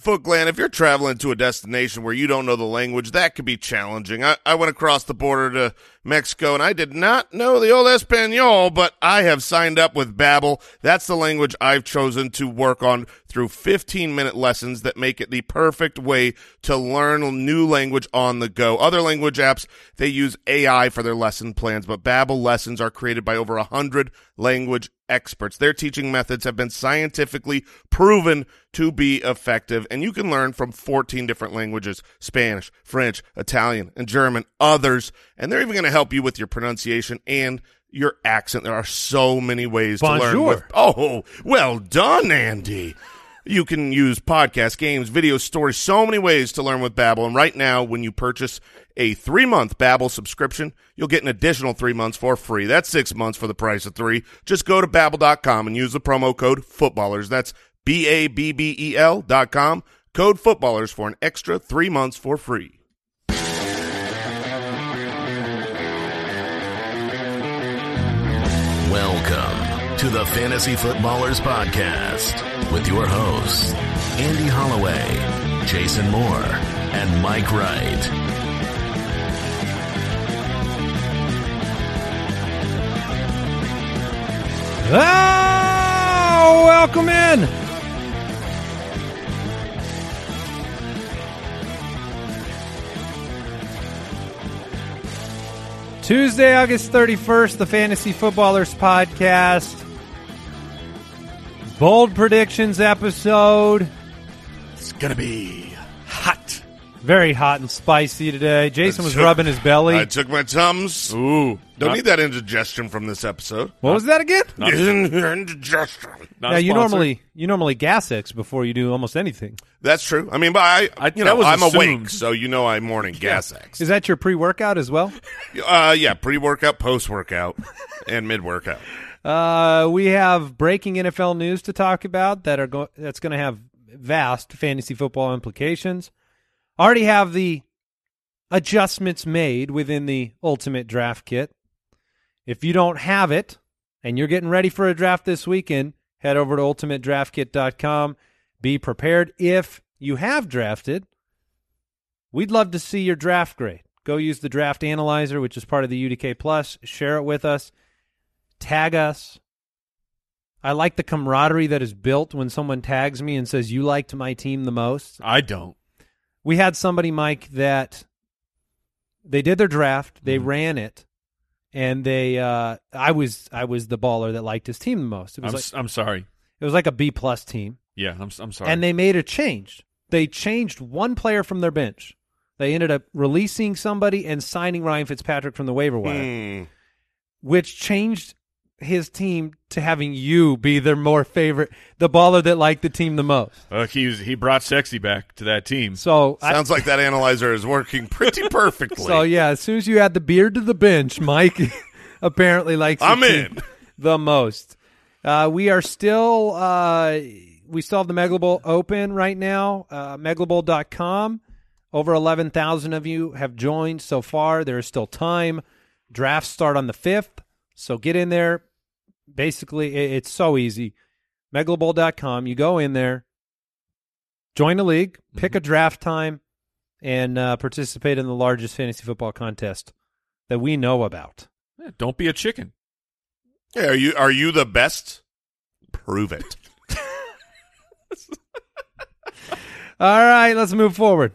Foot Clan, if you're traveling to a destination where you don't know the language, that could be challenging. I went across the border to Mexico, and I did not know the old Espanol, but I have signed up with Babbel. That's the language I've chosen to work on through 15-minute lessons that make it the perfect way to learn a new language on the go. Other language apps, they use AI for their lesson plans, but Babbel lessons are created by over 100 language experts. Their teaching methods have been scientifically proven to be effective, and you can learn from 14 different languages: Spanish, French, Italian, and German, others, and they're even going to help you with your pronunciation and your accent. There are so many ways to learn. Oh, well done, Andy. You can use podcasts, games, video stories, so many ways to learn with Babbel. And right now, when you purchase a 3-month Babbel subscription, you'll get an additional 3 months for free. That's 6 months for the price of 3. Just go to Babbel.com and use the promo code Footballers. That's BABBEL.com. Code Footballers for an extra 3 months for free. Welcome to the Fantasy Footballers Podcast with your hosts, Andy Holloway, Jason Moore, and Mike Wright. Oh, welcome in. Tuesday, August 31st, the Fantasy Footballers Podcast. Bold predictions episode. It's going to be hot. Very hot and spicy today. Jason was rubbing his belly. I took my Tums. Ooh. Don't need that indigestion from this episode. What was that again? Indigestion. Yeah, you normally gas X before you do almost anything. That's true. I mean, but I'm assumed. awake, so I'm morning gas X. Is that your pre-workout as well? Yeah, pre-workout, post-workout, and mid-workout. We have breaking NFL news to talk about that's going to have vast fantasy football implications. Already have the adjustments made within the Ultimate Draft Kit. If you don't have it and you're getting ready for a draft this weekend, head over to ultimatedraftkit.com. Be prepared. If you have drafted, we'd love to see your draft grade. Go use the Draft Analyzer, which is part of the UDK Plus. Share it with us. Tag us. I like the camaraderie that is built when someone tags me and says, you liked my team the most. I don't. We had somebody, Mike, that they did their draft, they ran it, and I was the baller that liked his team the most. I'm sorry. It was like a B-plus team. Yeah, I'm sorry. And they made a change. They changed one player from their bench. They ended up releasing somebody and signing Ryan Fitzpatrick from the waiver wire, which changed his team to having you be their more favorite, the baller that liked the team the most. He brought sexy back to that team. So sounds like that analyzer is working pretty perfectly. So yeah, as soon as you add the beard to the bench, Mike apparently likes the team the most. We are still we still have the Mega Bowl open right now. Megabowl.com. Over 11,000 of you have joined so far. There is still time. Drafts start on the 5th. So get in there. Basically, it's so easy. Megalobowl.com. You go in there, join a league, pick a draft time, and participate in the largest fantasy football contest that we know about. Yeah, don't be a chicken. Yeah, are you the best? Prove it. All right, let's move forward.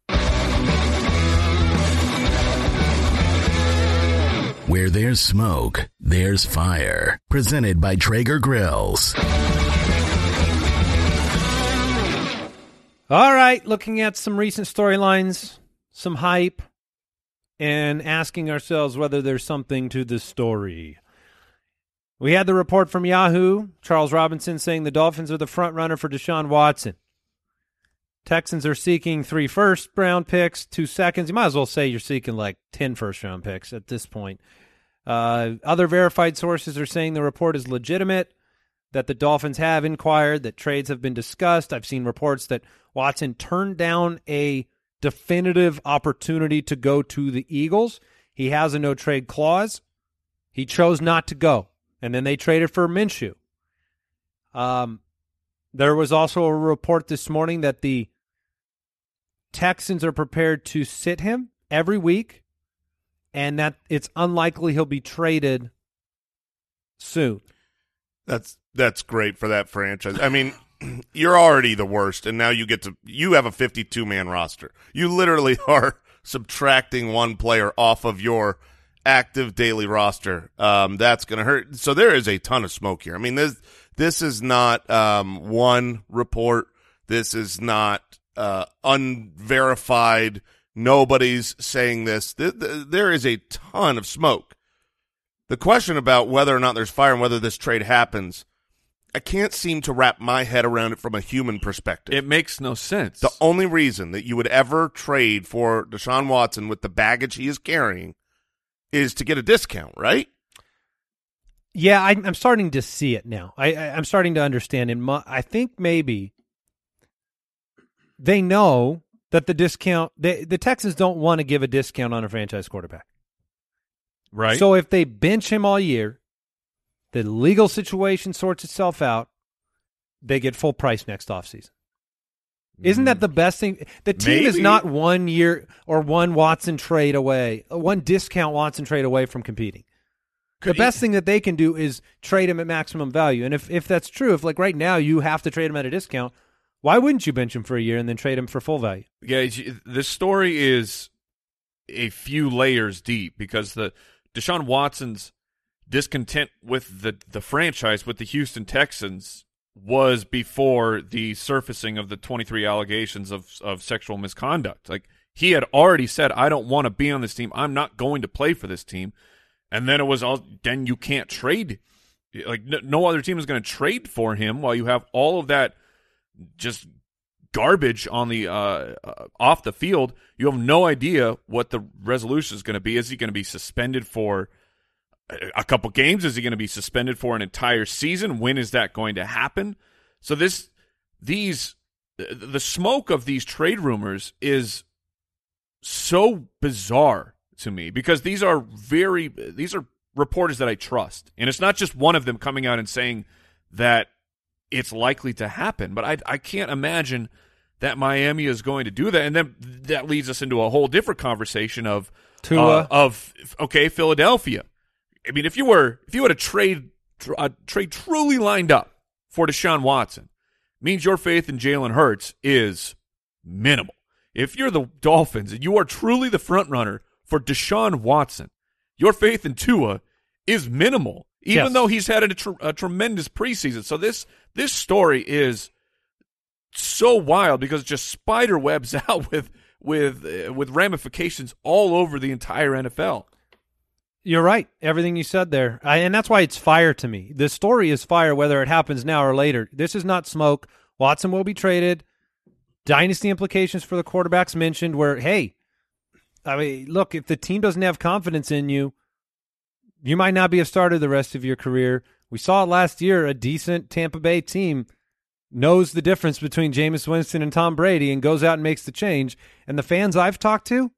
Where there's smoke, there's fire. Presented by Traeger Grills. All right, looking at some recent storylines, some hype, and asking ourselves whether there's something to this story. We had the report from Yahoo, Charles Robinson, saying the Dolphins are the front runner for Deshaun Watson. Texans are seeking 3 first-round picks, 2 seconds. You might as well say you're seeking like 10 first-round picks at this point. Other verified sources are saying the report is legitimate, that the Dolphins have inquired, that trades have been discussed. I've seen reports that Watson turned down a definitive opportunity to go to the Eagles. He has a no-trade clause. He chose not to go, and then they traded for Minshew. There was also a report this morning that the Texans are prepared to sit him every week, and that it's unlikely he'll be traded soon. That's great for that franchise. I mean, you're already the worst, and now you have a 52-man roster. You literally are subtracting one player off of your active daily roster. That's going to hurt. So there is a ton of smoke here. I mean, this is not one report. This is not unverified. Nobody's saying this. There is a ton of smoke. The question about whether or not there's fire and whether this trade happens, I can't seem to wrap my head around it from a human perspective. It makes no sense. The only reason that you would ever trade for Deshaun Watson with the baggage he is carrying is to get a discount, right? Yeah, I'm starting to see it now. I'm starting to understand. And I think maybe they know that the discount, the Texans don't want to give a discount on a franchise quarterback. Right. So if they bench him all year, the legal situation sorts itself out, they get full price next offseason. Isn't that the best thing? The team is not 1 year or one Watson trade away, one discount Watson trade away from competing. The best thing that they can do is trade him at maximum value. And if that's true, if like right now you have to trade him at a discount, why wouldn't you bench him for a year and then trade him for full value? Yeah, this story is a few layers deep because the Deshaun Watson's discontent with the franchise, with the Houston Texans, was before the surfacing of the 23 allegations of sexual misconduct. Like, he had already said, I don't want to be on this team. I'm not going to play for this team. And then it was then you can't trade. Like, no other team is going to trade for him while you have all of that just garbage on the off the field. You have no idea what the resolution is going to be. Is he going to be suspended for a couple games? Is he going to be suspended for an entire season? When is that going to happen? So the smoke of these trade rumors is so bizarre to me because these are reporters that I trust. And it's not just one of them coming out and saying that it's likely to happen, but I can't imagine that Miami is going to do that. And then that leads us into a whole different conversation of Philadelphia. I mean, if you had a trade truly lined up for Deshaun Watson, means your faith in Jalen Hurts is minimal. If you're the Dolphins and you are truly the front runner for Deshaun Watson, your faith in Tua is minimal, even though he's had a tremendous preseason. So this story is so wild because it just spider webs out with ramifications all over the entire NFL. You're right. Everything you said there. And that's why it's fire to me. The story is fire whether it happens now or later. This is not smoke. Watson will be traded. Dynasty implications for the quarterbacks mentioned where, hey, I mean, look, if the team doesn't have confidence in you, you might not be a starter the rest of your career. We saw it last year. A decent Tampa Bay team knows the difference between Jameis Winston and Tom Brady and goes out and makes the change. And the fans I've talked to,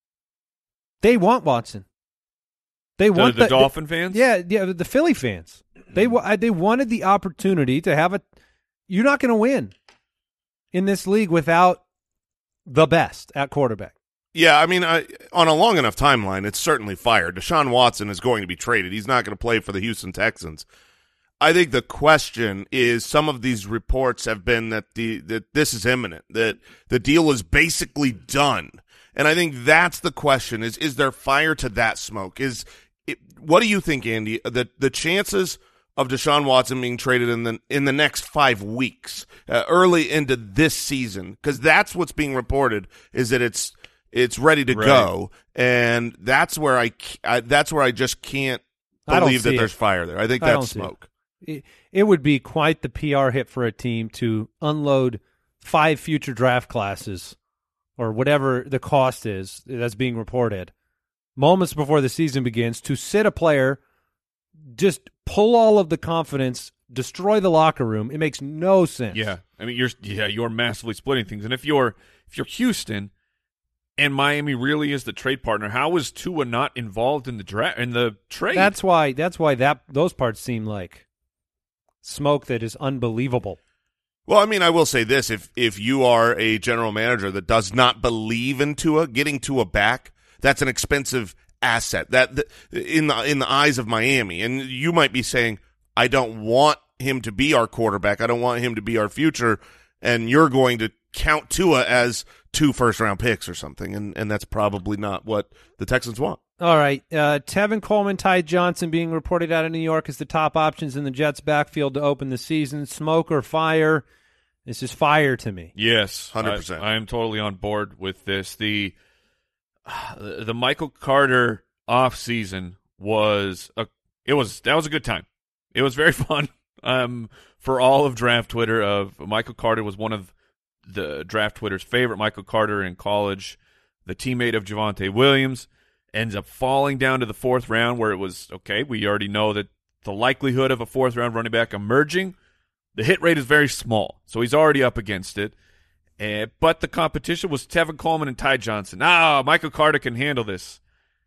they want Watson. They want the Dolphin fans? Yeah, the Philly fans. They wanted the opportunity to have you're not going to win in this league without the best at quarterback. Yeah, I mean, on a long enough timeline, it's certainly fire. Deshaun Watson is going to be traded. He's not going to play for the Houston Texans. I think the question is some of these reports have been that this is imminent, that the deal is basically done. And I think that's the question is there fire to that smoke? What do you think, Andy, the chances of Deshaun Watson being traded in the next 5 weeks, early into this season? Because that's what's being reported is that it's ready to go, and that's where I just can't believe that there's fire there. I think that's smoke. It would be quite the PR hit for a team to unload 5 future draft classes or whatever the cost is that's being reported moments before the season begins, to sit a player, just pull all of the confidence, destroy the locker room. It makes no sense. Yeah. I mean, you're massively splitting things. And if you're Houston and Miami really is the trade partner, how is Tua not involved in the trade? That's why those parts seem like smoke that is unbelievable. Well, I mean, I will say this: if you are a general manager that does not believe in Tua, getting Tua back, that's an expensive asset. That in the eyes of Miami, and you might be saying, I don't want him to be our quarterback. I don't want him to be our future, and you're going to count Tua as 2 first-round picks or something, and that's probably not what the Texans want. All right. Tevin Coleman, Ty Johnson being reported out of New York as the top options in the Jets' backfield to open the season. Smoke or fire? This is fire to me. Yes, 100%. I am totally on board with this. The Michael Carter offseason was a good time. It was very fun. For all of draft Twitter, Michael Carter was one of the draft Twitter's favorite Michael Carter in college, the teammate of Javonte Williams, ends up falling down to the 4th round where it was, okay, we already know that the likelihood of a 4th-round running back emerging, the hit rate is very small, so he's already up against it. But the competition was Tevin Coleman and Ty Johnson. Michael Carter can handle this.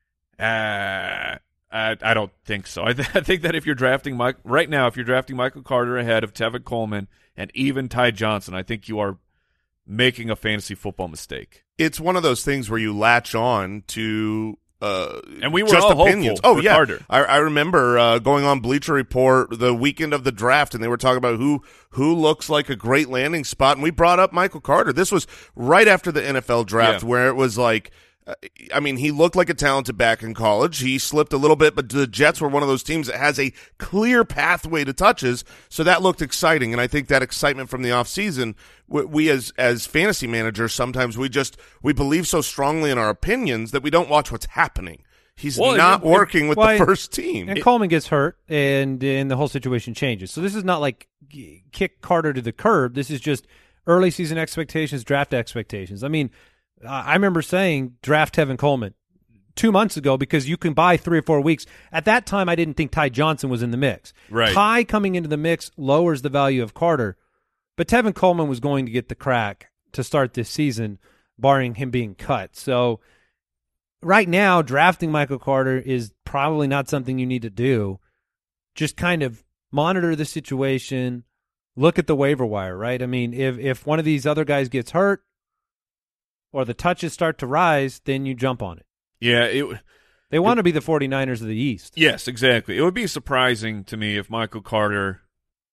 I don't think so. I think that if you're drafting right now, if you're drafting Michael Carter ahead of Tevin Coleman and even Ty Johnson, I think you are making a fantasy football mistake. It's one of those things where you latch on to and we were just all opinions. hopeful Oh for yeah, Carter. I remember going on Bleacher Report the weekend of the draft, and they were talking about who looks like a great landing spot, and we brought up Michael Carter. This was right after the NFL draft, where it was like, I mean, he looked like a talented back in college. He slipped a little bit, but the Jets were one of those teams that has a clear pathway to touches, so that looked exciting. And I think that excitement from the offseason, we as fantasy managers, sometimes we believe so strongly in our opinions that we don't watch what's happening. He's not working with the first team. And Coleman gets hurt, and the whole situation changes. So this is not like kick Carter to the curb. This is just early season expectations, draft expectations. I mean, I remember saying draft Tevin Coleman 2 months ago because you can buy 3 or 4 weeks. At that time, I didn't think Ty Johnson was in the mix. Right. Ty coming into the mix lowers the value of Carter, but Tevin Coleman was going to get the crack to start this season, barring him being cut. So right now, drafting Michael Carter is probably not something you need to do. Just kind of monitor the situation, look at the waiver wire, right? I mean, if one of these other guys gets hurt, or the touches start to rise, then you jump on it. Yeah. They want to be the 49ers of the East. Yes, exactly. It would be surprising to me if Michael Carter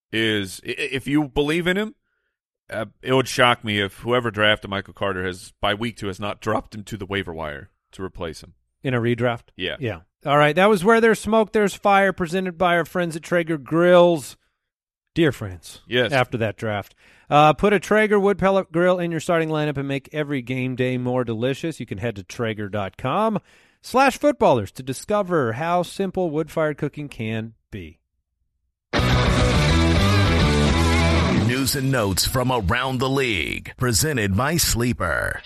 if you believe in him, it would shock me if whoever drafted Michael Carter has, by week 2, has not dropped him to the waiver wire to replace him. In a redraft? Yeah. Yeah. All right, that was Where There's Smoke, There's Fire, presented by our friends at Traeger Grills. Dear friends. Yes. After that draft. Put a Traeger wood pellet grill in your starting lineup and make every game day more delicious. You can head to Traeger.com/footballers to discover how simple wood-fired cooking can be. News and notes from around the league, presented by Sleeper.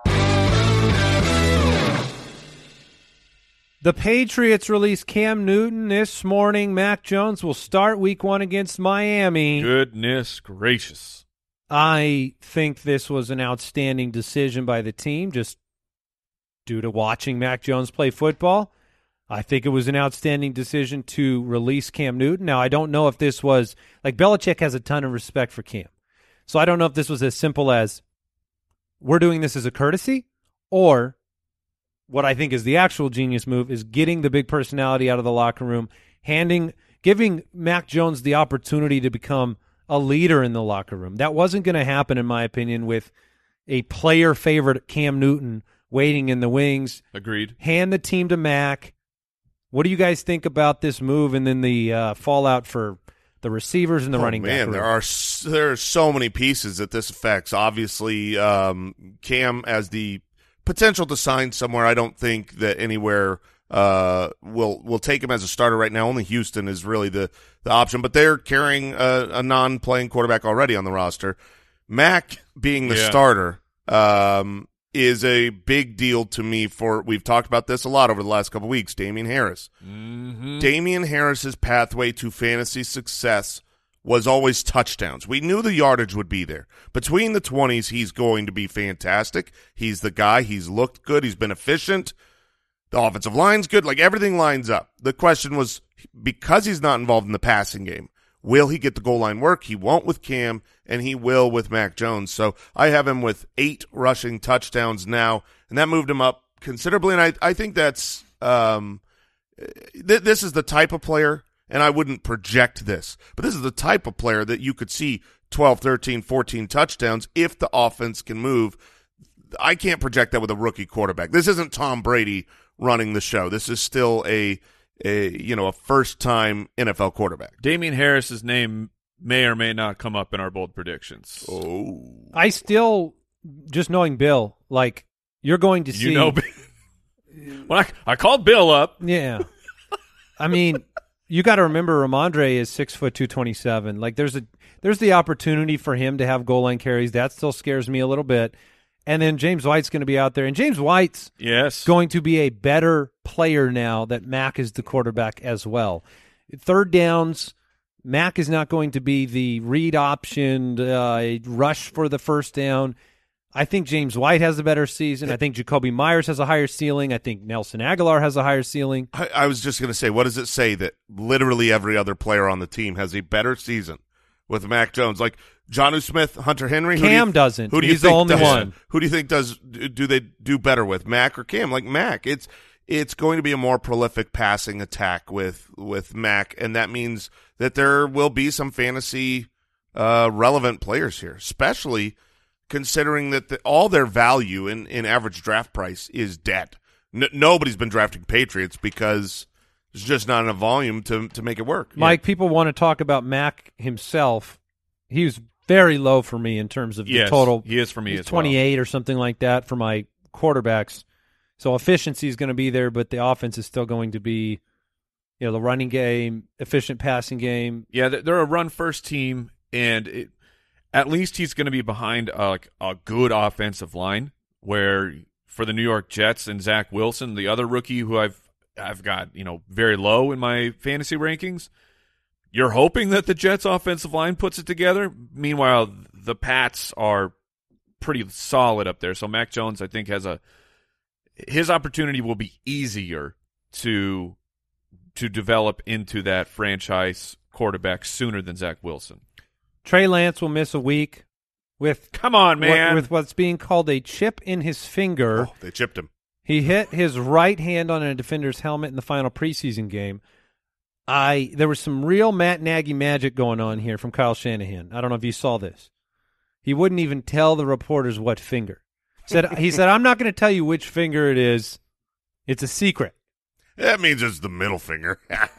The Patriots released Cam Newton this morning. Mac Jones will start week 1 against Miami. Goodness gracious. I think this was an outstanding decision by the team just due to watching Mac Jones play football. I think it was an outstanding decision to release Cam Newton. Now, I don't know if this was – like Belichick has a ton of respect for Cam. So I don't know if this was as simple as we're doing this as a courtesy, or what I think is the actual genius move is getting the big personality out of the locker room, giving Mac Jones the opportunity to become a leader in the locker room. That wasn't going to happen, in my opinion, with a player favorite Cam Newton waiting in the wings. Agreed. Hand the team to Mac. What do you guys think about this move and then the fallout for the receivers and the running back? There are so many pieces that this affects. Obviously, Cam as the potential to sign somewhere. I don't think that anywhere will take him as a starter right now. Only Houston is really the option, but they're carrying a non-playing quarterback already on the roster. Mac being the starter is a big deal to me. We've talked about this a lot over the last couple of weeks. Damian Harris. Mm-hmm. Damian Harris's pathway to fantasy success was always touchdowns. We knew the yardage would be there. Between the 20s, he's going to be fantastic. He's the guy. He's looked good. He's been efficient. The offensive line's good. Like, everything lines up. The question was, because he's not involved in the passing game, Will he get the goal line work? He won't with Cam, and he will with Mac Jones. So I have him with 8 rushing touchdowns now, and that moved him up considerably. And I think that's this is the type of player, and I wouldn't project this, but this is the type of player that you could see 12, 13, 14 touchdowns if the offense can move. I can't project that with a rookie quarterback. This isn't Tom Brady running the show. This is still a first-time NFL quarterback. Damian Harris's name may or may not come up in our bold predictions. Oh. I still, just knowing Bill, like, you're going to see. You know, when I called Bill up. Yeah. I mean, you got to remember Ramondre is 6 foot 227. Like, there's the opportunity for him to have goal line carries. That still scares me a little bit. And then James White's going to be out there. And James White's going to be a better player now that Mac is the quarterback as well. Third downs, Mac is not going to be the read option, rush for the first down. I think James White has a better season. I think Jacoby Myers has a higher ceiling. I think Nelson Aguilar has a higher ceiling. I was just going to say, what does it say that literally every other player on the team has a better season with Mac Jones? Like Jonnu Smith, Hunter Henry. Cam doesn't. Who do you He's think the only does, one. Who do you think do they do better with, Mac or Cam? Like Mac, it's going to be a more prolific passing attack with Mac, and that means that there will be some fantasy relevant players here, especially considering that all their value in average draft price is dead. Nobody's been drafting Patriots because there's just not enough volume to make it work. Mike, people want to talk about Mac himself. He was very low for me in terms of the total. He is for me as 28 or something like that for my quarterbacks. So efficiency is going to be there, but the offense is still going to be, the running game, efficient passing game. Yeah, they're a run-first team, and at least he's going to be behind a good offensive line, where for the New York Jets and Zach Wilson, the other rookie who I've got very low in my fantasy rankings, you're hoping that the Jets' offensive line puts it together. Meanwhile, the Pats are pretty solid up there. So Mac Jones, I think, his opportunity will be easier to develop into that franchise quarterback sooner than Zach Wilson. Trey Lance will miss a week with come on, man, with what's being called a chip in his finger. Oh, they chipped him. He hit his right hand on a defender's helmet in the final preseason game. There was some real Matt Nagy magic going on here from Kyle Shanahan. I don't know if you saw this. He wouldn't even tell the reporters what finger. He said, I'm not going to tell you which finger it is. It's a secret. That means it's the middle finger.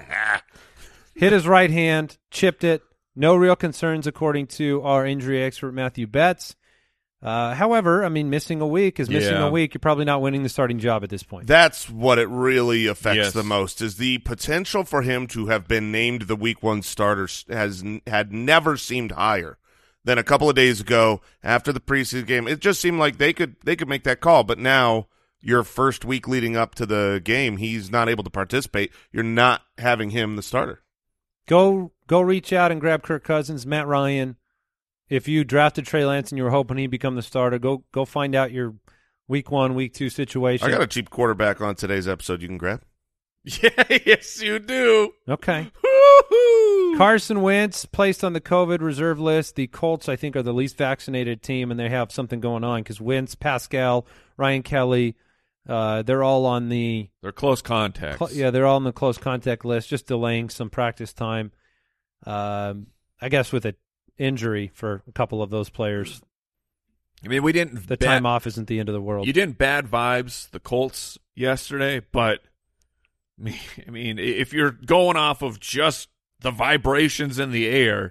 Hit his right hand, chipped it. No real concerns, according to our injury expert, Matthew Betts. However, missing a week is missing a week. You're probably not winning the starting job at this point. That's what it really affects the most, is the potential for him to have been named the Week 1 starter had never seemed higher than a couple of days ago after the preseason game. It just seemed like they could make that call, but now your first week leading up to the game, he's not able to participate. You're not having him the starter. Go reach out and grab Kirk Cousins, Matt Ryan. If you drafted Trey Lance and you were hoping he'd become the starter, go find out your Week 1, Week 2 situation. I got a cheap quarterback on today's episode you can grab. Yeah, yes, you do. Okay. Woo-hoo! Carson Wentz placed on the COVID reserve list. The Colts, I think, are the least vaccinated team, and they have something going on because Wentz, Pascal, Ryan Kelly, they're all on the – they're close contacts. They're all on the close contact list, just delaying some practice time. I guess with an injury for a couple of those players. We didn't – the time off isn't the end of the world. You didn't bad vibes the Colts yesterday, but – if you're going off of just the vibrations in the air,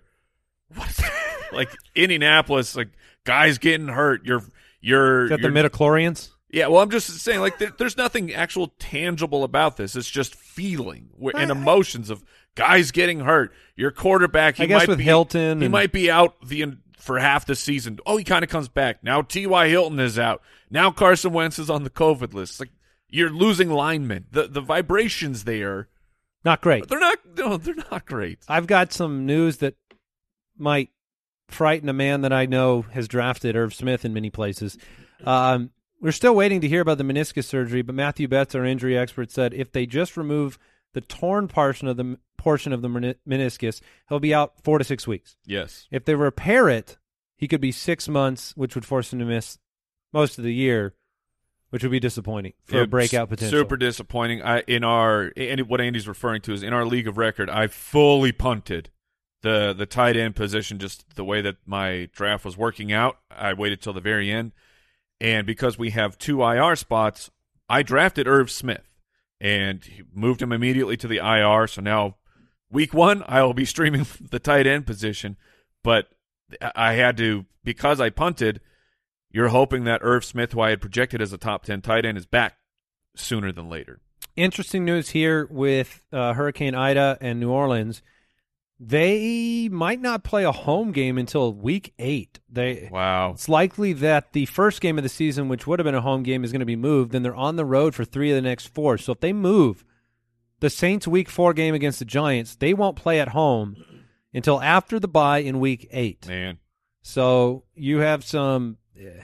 like Indianapolis, like guys getting hurt, you're got the midichlorians. Yeah, well, I'm just saying, like there's nothing actual tangible about this. It's just feeling and emotions of guys getting hurt. Your quarterback, Hilton, he might be out for half the season. Oh, he kind of comes back now. T.Y. Hilton is out now. Carson Wentz is on the COVID list. Like. You're losing linemen. The vibrations there, not great. They're not great. I've got some news that might frighten a man that I know has drafted Irv Smith in many places. We're still waiting to hear about the meniscus surgery, but Matthew Betts, our injury expert, said if they just remove the torn portion of the portion of the meniscus, he'll be out 4 to 6 weeks. Yes. If they repair it, he could be 6 months, which would force him to miss most of the year, which would be disappointing for a breakout potential. Super disappointing. What Andy's referring to is in our league of record, I fully punted the tight end position, just the way that my draft was working out. I waited till the very end. And because we have 2 IR spots, I drafted Irv Smith and moved him immediately to the IR. So now week 1, I will be streaming the tight end position. But I had to, because I punted, you're hoping that Irv Smith, who I had projected as a top 10 tight end, is back sooner than later. Interesting news here with Hurricane Ida and New Orleans. They might not play a home game until week 8. Wow. It's likely that the first game of the season, which would have been a home game, is going to be moved. Then they're on the road for 3 of the next 4. So if they move the Saints' week 4 game against the Giants, they won't play at home until after the bye in week 8. Man. So you have some,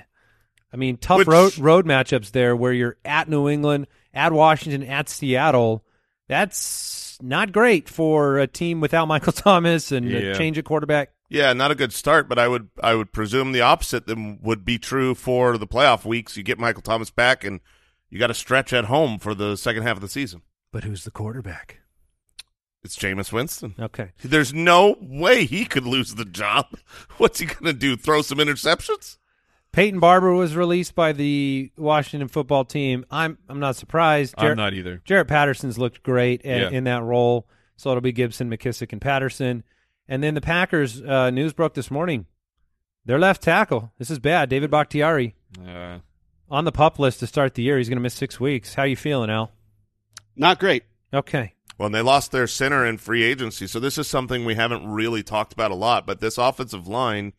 tough road matchups there where you're at New England, at Washington, at Seattle. That's not great for a team without Michael Thomas and a change at quarterback. Yeah, not a good start, but I would presume the opposite then would be true for the playoff weeks. You get Michael Thomas back, and you got to stretch at home for the second half of the season. But who's the quarterback? It's Jameis Winston. Okay. There's no way he could lose the job. What's he going to do, throw some interceptions? Peyton Barber was released by the Washington football team. I'm not surprised. I'm not either. Jarrett Patterson's looked great in that role, so it'll be Gibson, McKissick, and Patterson. And then the Packers, news broke this morning, their left tackle, this is bad, David Bakhtiari, on the PUP list to start the year. He's going to miss 6 weeks. How you feeling, Al? Not great. Okay. Well, and they lost their center in free agency, so this is something we haven't really talked about a lot. But this offensive line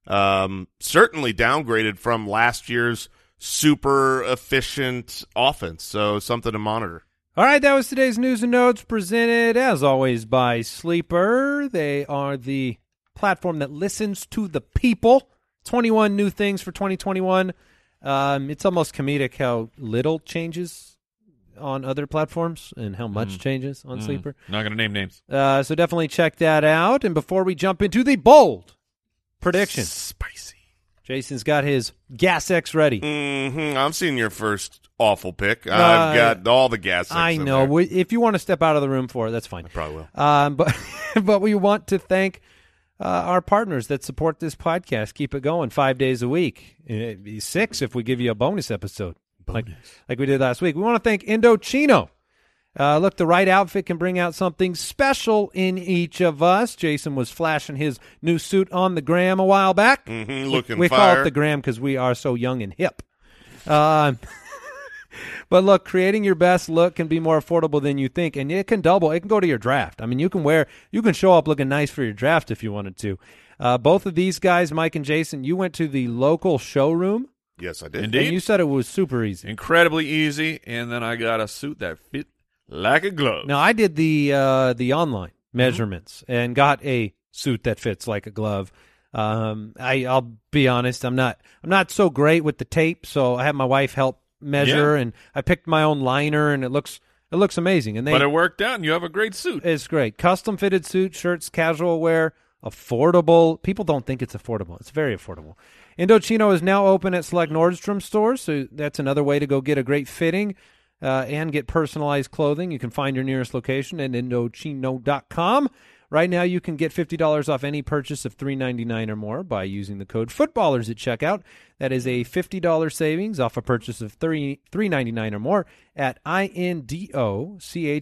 certainly downgraded from last year's super efficient offense, so something to monitor. All right, that was today's news and notes presented, as always, by Sleeper. They are the platform that listens to the people. 21 new things for 2021. It's almost comedic how little changes on other platforms and how much changes on Sleeper. Not going to name names. So definitely check that out. And before we jump into the bold prediction, spicy, Jason's got his Gas X ready. I'm seeing your first awful pick. I've got all the Gas X. I know. If you want to step out of the room for it, that's fine. I probably will. But we want to thank our partners that support this podcast. Keep it going 5 days a week. It'd be 6 if we give you a bonus episode. Like we did last week. We want to thank Indochino. Look, the right outfit can bring out something special in each of us. Jason was flashing his new suit on the gram a while back. Looking we fire. call it the gram because we are so young and hip. But look, creating your best look can be more affordable than you think, and it can double. It can go to your draft. I mean, you can show up looking nice for your draft if you wanted to. Both of these guys, Mike and Jason, you went to the local showroom. Yes, I did. Indeed. And you said it was super easy. Incredibly easy, and then I got a suit that fit like a glove. Now, I did the online measurements and got a suit that fits like a glove. I'll be honest, I'm not so great with the tape, so I had my wife help measure, and I picked my own liner, and it looks amazing. But it worked out, and you have a great suit. It's great. Custom fitted suit, shirts, casual wear, affordable. People don't think it's affordable. It's very affordable. Indochino is now open at select Nordstrom stores, so that's another way to go get a great fitting and get personalized clothing. You can find your nearest location at Indochino.com. Right now, you can get $50 off any purchase of $3.99 or more by using the code FOOTBALLERS at checkout. That is a $50 savings off a purchase of $3.99 or more at INDOCHINO.com,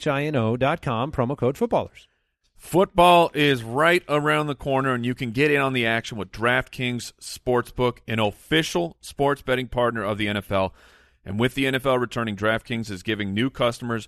promo code FOOTBALLERS. Football is right around the corner, and you can get in on the action with DraftKings Sportsbook, an official sports betting partner of the NFL. And with the NFL returning, DraftKings is giving new customers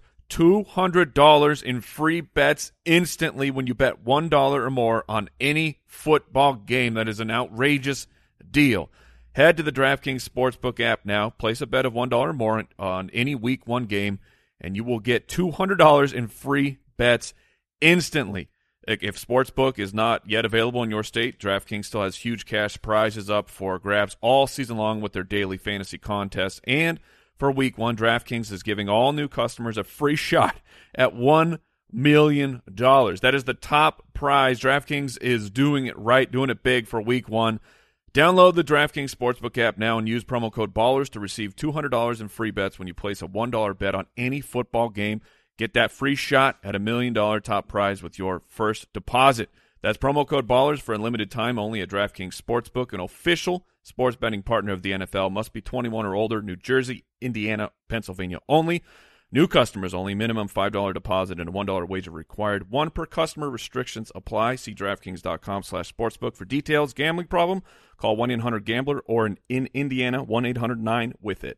$200 in free bets instantly when you bet $1 or more on any football game. That is an outrageous deal. Head to the DraftKings Sportsbook app now, place a bet of $1 or more on any Week 1 game, and you will get $200 in free bets instantly. If Sportsbook is not yet available in your state, DraftKings still has huge cash prizes up for grabs all season long with their daily fantasy contests. And for Week 1, DraftKings is giving all new customers a free shot at $1 million. That is the top prize. DraftKings is doing it right, doing it big for week 1. Download the DraftKings Sportsbook app now and use promo code BALLERS to receive $200 in free bets when you place a $1 bet on any football game. Get that free shot at $1 million top prize with your first deposit. That's promo code BALLERS for a limited time only at DraftKings Sportsbook, an official sports betting partner of the NFL. Must be 21 or older. New Jersey, Indiana, Pennsylvania only. New customers only. Minimum $5 deposit and a $1 wager required. 1 per customer. Restrictions apply. See DraftKings.com/sportsbook for details. Gambling problem? Call 1-800-GAMBLER or in Indiana, 1-800-9-WITH-IT.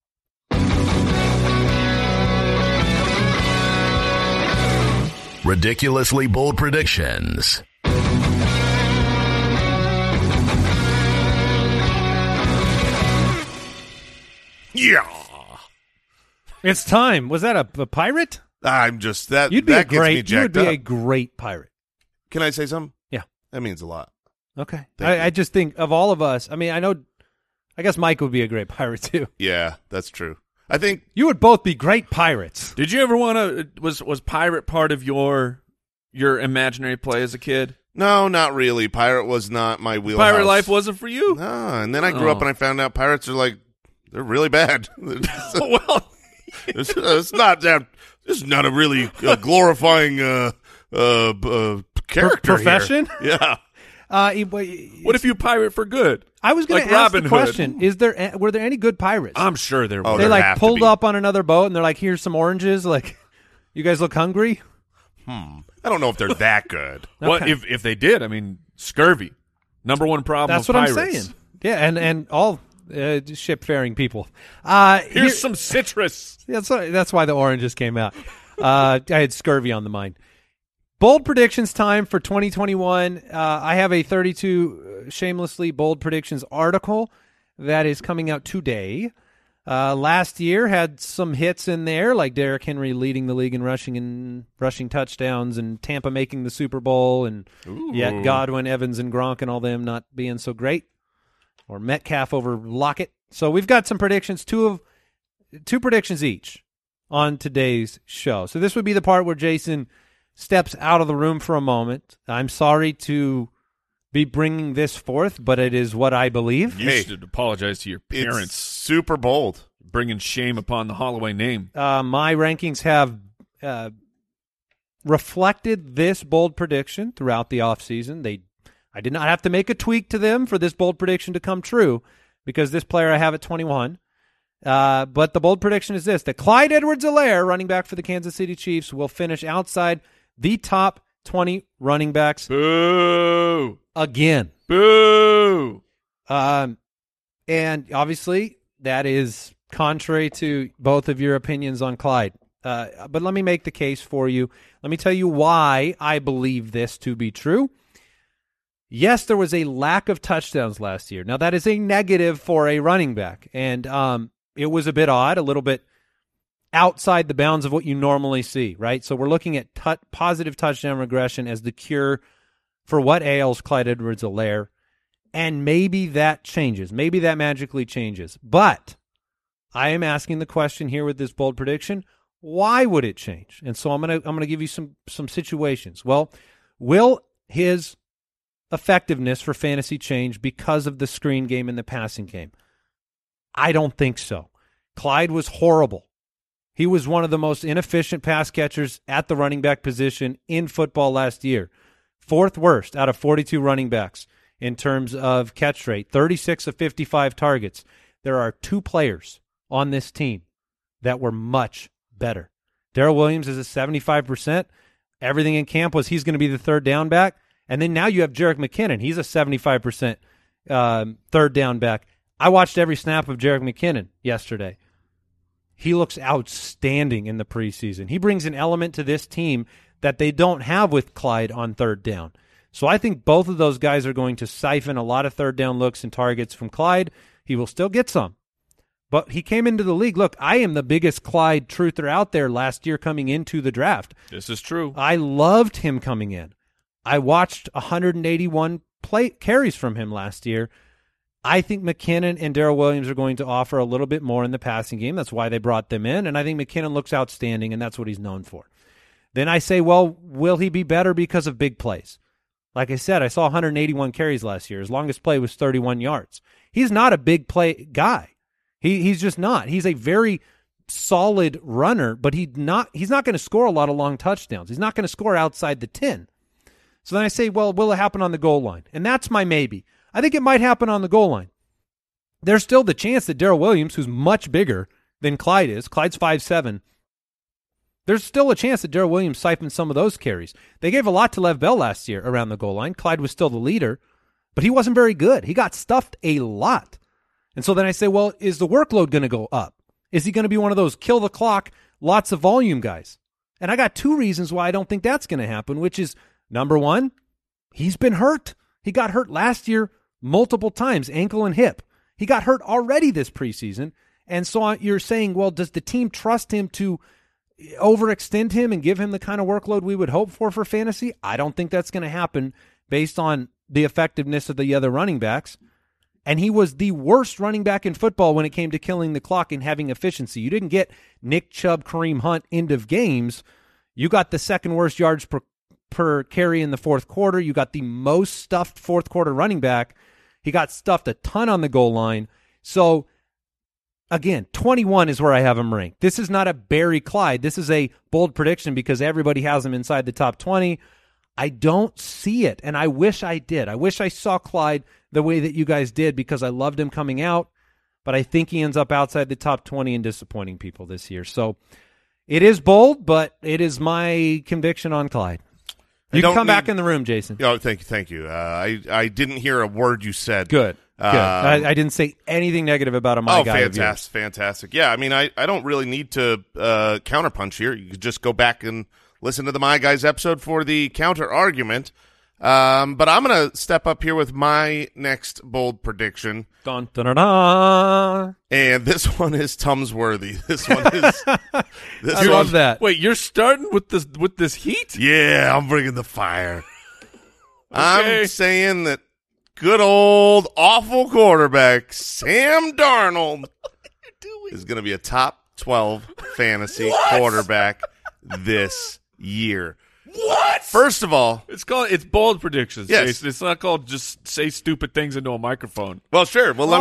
Ridiculously bold predictions. Yeah. It's time. Was that a pirate? I'm just that. You'd be that a great. gets me You would jacked be up. a great pirate. Can I say something? Yeah. That means a lot. Okay. Thank you. I just think of all of us. I mean, I guess Mike would be a great pirate too. Yeah, that's true. I think You would both be great pirates. Did you ever want to? Was pirate part of your imaginary play as a kid? no, not really. Pirate was not my wheelhouse. Pirate life wasn't for you. No, and then I grew up Oh. and I found out pirates are like they're really bad. Well, it's not that. This is not a really glorifying character profession? here. Yeah. what if you pirate for good? I was going like to ask Robin the Hood? question: were there any good pirates? I'm sure there Oh, were. they there like have to pulled be. up on another boat and they're like, "Here's some oranges. Like, you guys look hungry." I don't know if they're that good. What Okay. if they did? I mean, scurvy, #1 problem. That's of what I'm pirates. saying. Yeah, and all ship-faring people. Here's some citrus. That's why the oranges came out. I had scurvy on the mind. Bold predictions time for 2021. I have a 32 shamelessly bold predictions article that is coming out today. Last year had some hits in there, like Derrick Henry leading the league in rushing touchdowns, and Tampa making the Super Bowl, and yet Godwin, Evans, and Gronk and all them not being so great, or Metcalf over Lockett. So we've got some predictions, two predictions each on today's show. So this would be the part where Jason steps out of the room for a moment. I'm sorry to be bringing this forth, but it is what I believe. You Hey. should apologize to your It's parents, super bold. bringing shame upon the Holloway name. My rankings have reflected this bold prediction throughout the offseason. I did not have to make a tweak to them for this bold prediction to come true, because this player I have at 21. But the bold prediction is this: that Clyde Edwards-Helaire, running back for the Kansas City Chiefs, will finish outside the top 20 running backs Boo! again. Boo! And obviously, that is contrary to both of your opinions on Clyde. But let me make the case for you. Let me tell you why I believe this to be true. Yes, there was a lack of touchdowns last year. Now, that is a negative for a running back. And it was a bit odd, a little bit outside the bounds of what you normally see, right? So we're looking at positive touchdown regression as the cure for what ails Clyde Edwards-Helaire. And maybe that changes. Maybe that magically changes. But I am asking the question here with this bold prediction: why would it change? And so I'm gonna give you some situations. Well, will his effectiveness for fantasy change because of the screen game and the passing game? I don't think so. Clyde was horrible. He was one of the most inefficient pass catchers at the running back position in football last year. 4th worst out of 42 running backs in terms of catch rate, 36 of 55 targets. There are 2 players on this team that were much better. Darrell Williams is at 75%. Everything in camp was he's going to be the third down back. And then now you have Jerick McKinnon. He's a 75% third down back. I watched every snap of Jerick McKinnon yesterday. He looks outstanding in the preseason. He brings an element to this team that they don't have with Clyde on third down. So I think both of those guys are going to siphon a lot of third down looks and targets from Clyde. He will still get some. But he came into the league. Look, I am the biggest Clyde truther out there last year coming into the draft. This is true. I loved him coming in. I watched 181 carries from him last year. I think McKinnon and Darrell Williams are going to offer a little bit more in the passing game. That's why they brought them in. And I think McKinnon looks outstanding, and that's what he's known for. Then I say, well, will he be better because of big plays? Like I said, I saw 181 carries last year. His longest play was 31 yards. He's not a big play guy. He's just not. He's a very solid runner, but he's not going to score a lot of long touchdowns. He's not going to score outside the 10. So then I say, well, will it happen on the goal line? And that's my maybe. I think it might happen on the goal line. There's still the chance that Darrell Williams, who's much bigger than Clyde is, Clyde's 5'7", there's still a chance that Darrell Williams siphoned some of those carries. They gave a lot to Lev Bell last year around the goal line. Clyde was still the leader, but he wasn't very good. He got stuffed a lot. And so then I say, well, is the workload going to go up? Is he going to be one of those kill the clock, lots of volume guys? And I got two reasons why I don't think that's going to happen, which is, number one, he's been hurt. He got hurt last year multiple times, ankle and hip. He got hurt already this preseason. And so you're saying, well, does the team trust him to overextend him and give him the kind of workload we would hope for fantasy? I don't think that's going to happen based on the effectiveness of the other running backs. And he was the worst running back in football when it came to killing the clock and having efficiency. You didn't get Nick Chubb, Kareem Hunt end of games. You got the second worst yards per carry in the fourth quarter. You got the most stuffed fourth quarter running back. He got stuffed a ton on the goal line. So again, 21 is where I have him ranked. This is not a Barry Clyde. This is a bold prediction because everybody has him inside the top 20. I don't see it, and I wish I did. I wish I saw Clyde the way that you guys did because I loved him coming out, but I think he ends up outside the top 20 and disappointing people this year. So it is bold, but it is my conviction on Clyde. You can come back in the room, Jason. Oh, thank you. I didn't hear a word you said. Good. I didn't say anything negative about him. Oh, fantastic. Yeah, I mean, I don't really need to counterpunch here. You could just go back and listen to the My Guys episode for the counter argument. But I'm going to step up here with my next bold prediction. Dun, dun, dun, dun. And this one is Tums worthy. This one is. I love that. Wait, you're starting with this heat? Yeah, I'm bringing the fire. Okay. I'm saying that good old awful quarterback Sam Darnold is going to be a top 12 fantasy quarterback this year. What? First of all, it's bold predictions. Yes. Jason. It's not called just say stupid things into a microphone. Well, sure. Well,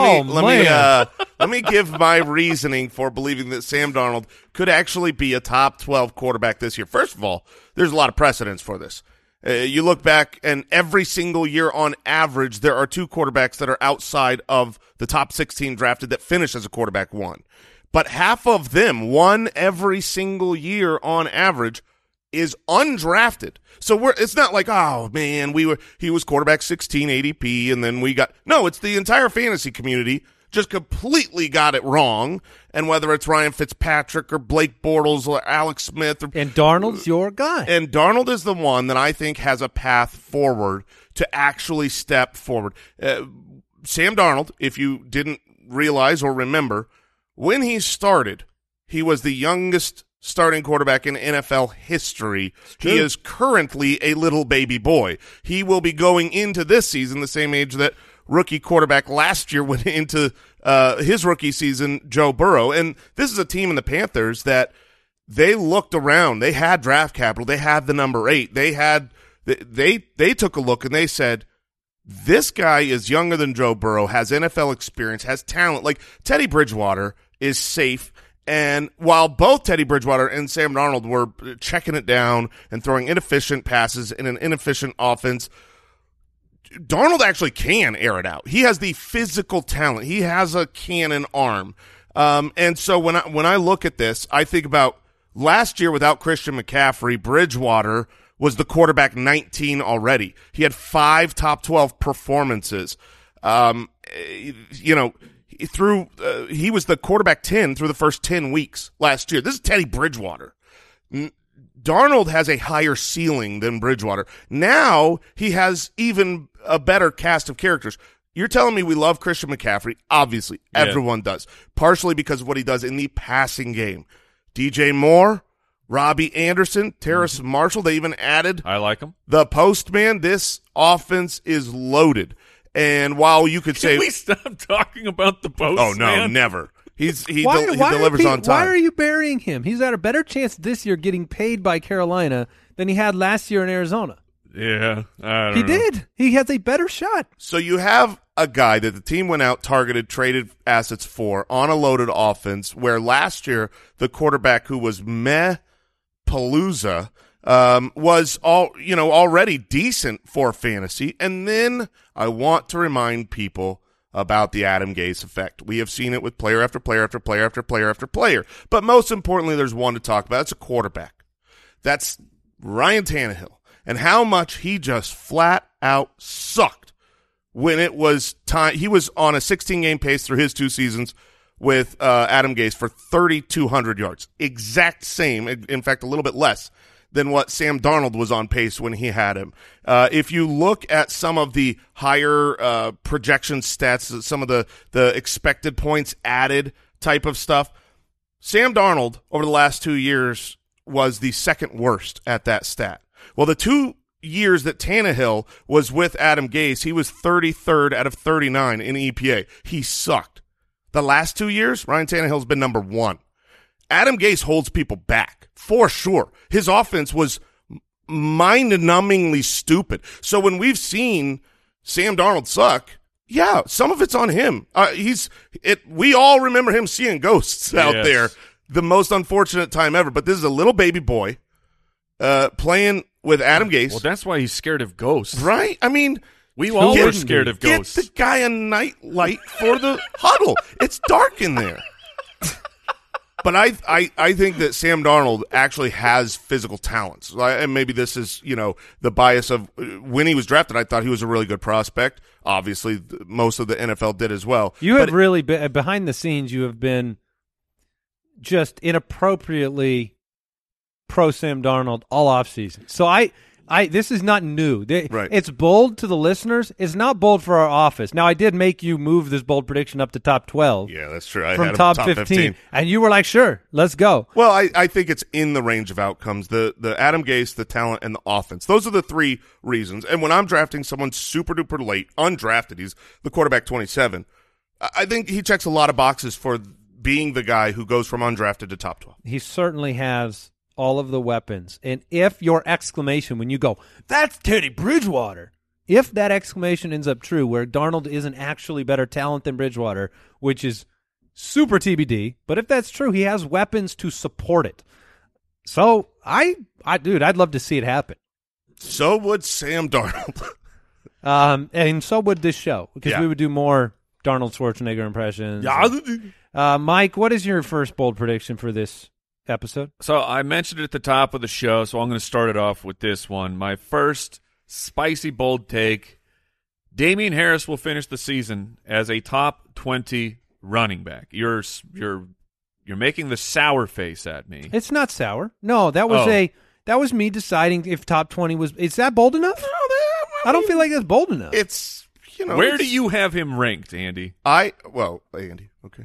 let me give my reasoning for believing that Sam Darnold could actually be a top 12 quarterback this year. First of all, there's a lot of precedence for this. You look back, and every single year on average, there are two quarterbacks that are outside of the top 16 drafted that finish as a quarterback one. But half of them, one every single year on average, is undrafted. So it's not like, oh man, he was quarterback 16 ADP and then no, it's the entire fantasy community just completely got it wrong. And whether it's Ryan Fitzpatrick or Blake Bortles or Alex Smith and Darnold's your guy. And Darnold is the one that I think has a path forward to actually step forward. Sam Darnold, if you didn't realize or remember, when he started, he was the youngest starting quarterback in NFL history. He is currently a little baby boy. He will be going into this season the same age that rookie quarterback last year went into his rookie season, Joe Burrow. And this is a team in the Panthers that they looked around. They had draft capital. They had the number 8. They took a look and they said, this guy is younger than Joe Burrow, has NFL experience, has talent. Like Teddy Bridgewater is safe. And while both Teddy Bridgewater and Sam Darnold were checking it down and throwing inefficient passes in an inefficient offense, Darnold actually can air it out. He has the physical talent. He has a cannon arm. And so when I look at this, I think about last year without Christian McCaffrey, Bridgewater was the quarterback 19 already. He had 5 top 12 performances. He was the quarterback 10 through the first 10 weeks last year. This is Teddy Bridgewater. Darnold has a higher ceiling than Bridgewater. Now he has even a better cast of characters. You're telling me we love Christian McCaffrey? Obviously, everyone does. Partially because of what he does in the passing game. DJ Moore, Robbie Anderson, Terrace Marshall, they even added I like him. The postman. This offense is loaded. And while you could say, we stop talking about the postman? Oh, no, never. He delivers on time. Why are you burying him? He's had a better chance this year getting paid by Carolina than he had last year in Arizona. Yeah, I don't He know. did. He has a better shot. So you have a guy that the team went out, targeted, traded assets for on a loaded offense, where last year the quarterback who was Palooza was already decent for fantasy. And then I want to remind people about the Adam Gase effect. We have seen it with player after player after player after player after player. But most importantly, there's one to talk about. It's a quarterback. That's Ryan Tannehill. And how much he just flat out sucked when it was time. He was on a 16-game pace through his 2 seasons with Adam Gase for 3,200 yards. Exact same, in fact, a little bit less than what Sam Darnold was on pace when he had him. If you look at some of the higher projection stats, some of the expected points added type of stuff, Sam Darnold over the last 2 years was the second worst at that stat. Well, the 2 years that Tannehill was with Adam Gase, he was 33rd out of 39 in EPA. He sucked. The last 2 years, Ryan Tannehill's been number 1. Adam Gase holds people back, for sure. His offense was mind-numbingly stupid. So when we've seen Sam Darnold suck, yeah, some of it's on him. We all remember him seeing ghosts out there. The most unfortunate time ever. But this is a little baby boy playing with Adam Gase. Well, that's why he's scared of ghosts. Right? I mean, we all were scared of get ghosts. Get the guy a night light for the huddle. It's dark in there. But I think that Sam Darnold actually has physical talents. And maybe this is, the bias of when he was drafted, I thought he was a really good prospect. Obviously, most of the NFL did as well. You have really been, behind the scenes, you have been just inappropriately pro Sam Darnold all offseason. So this is not new. Right. It's bold to the listeners. It's not bold for our office. Now, I did make you move this bold prediction up to top 12. Yeah, that's true. I from had top top 15. And you were like, sure, let's go. Well, I think it's in the range of outcomes. The Adam Gase, the talent, and the offense. Those are the 3 reasons. And when I'm drafting someone super duper late, undrafted, he's the quarterback 27, I think he checks a lot of boxes for being the guy who goes from undrafted to top 12. He certainly has all of the weapons. And if your exclamation when you go, that's Teddy Bridgewater, if that exclamation ends up true, where Darnold isn't actually better talent than Bridgewater, which is super TBD, but if that's true, he has weapons to support it. So, dude, I'd love to see it happen. So would Sam Darnold. And so would this show, because we would do more Darnold Schwarzenegger impressions. Mike, what is your first bold prediction for this episode? So I mentioned it at the top of the show, so I'm going to start it off with this one. My first spicy bold take: Damian Harris will finish the season as a top 20 running back. You're making the sour face at me. It's not sour. No, that was me deciding if top 20 was. Is that bold enough? I don't feel like that's bold enough. It's where do you have him ranked, Andy? Andy, okay.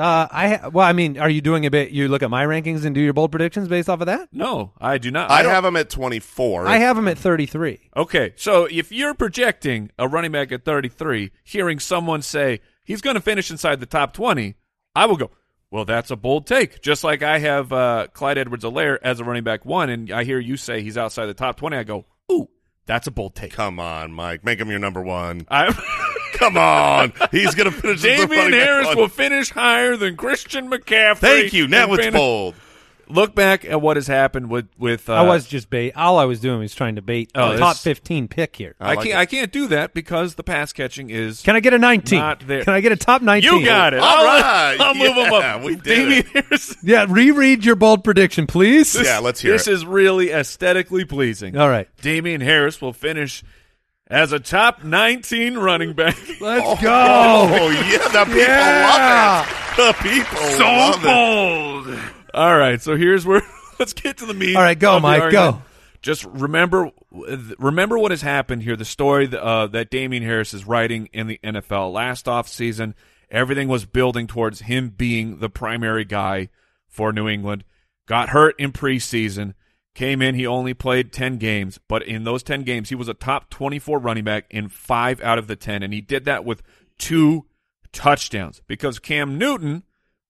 Are you doing a bit? You look at my rankings and do your bold predictions based off of that? No, I do not. I have him at 24. I have him at 33. Okay, so if you're projecting a running back at 33, hearing someone say he's going to finish inside the top 20, I will go, well, that's a bold take. Just like I have Clyde Edwards-Helaire as a running back 1, and I hear you say he's outside the top 20, I go, ooh, that's a bold take. Come on, Mike. Make him your number 1. Come on. He's going to finish Damian Harris will finish higher than Christian McCaffrey. Thank you. Now it's bold. Look back at what has happened with I was just bait. All I was doing was trying to bait a top 15 pick here. I can't do that because the pass catching is. Can I get a 19? Not there. Can I get a top 19? You got it. All right. I'll move him up. We did Damian Harris. Yeah, reread your bold prediction, please. Let's hear it. This is really aesthetically pleasing. All right. Damian Harris will finish as a top 19 running back. Let's go. Oh, yeah. The people love it. The people love bold. All right, so here's where let's get to the meat. All right, go, Mike, go. Just remember what has happened here. The story that Damian Harris is writing in the NFL. Last offseason, everything was building towards him being the primary guy for New England. Got hurt in preseason. Came in, he only played 10 games, but in those 10 games, he was a top 24 running back in 5 out of the 10, and he did that with 2 touchdowns because Cam Newton